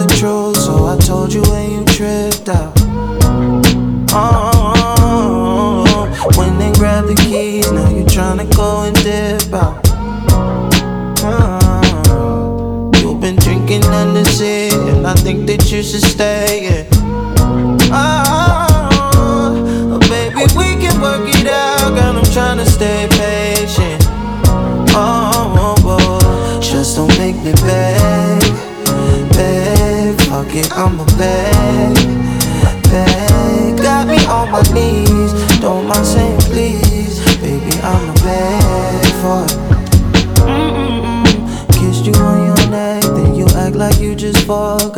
the truth, so I told you when you tripped out. When they grab the keys, now you tryna go and dip out. You've been drinking under sea, and I think that you should stay, yeah. Baby, we can work it out, girl, I'm tryna stay patient. Just don't make me beg, fuck it, I'ma beg. Got me on my knees, don't mind saying please. Baby, I'ma beg for it. Kissed you on your neck, then you act like you just forgot.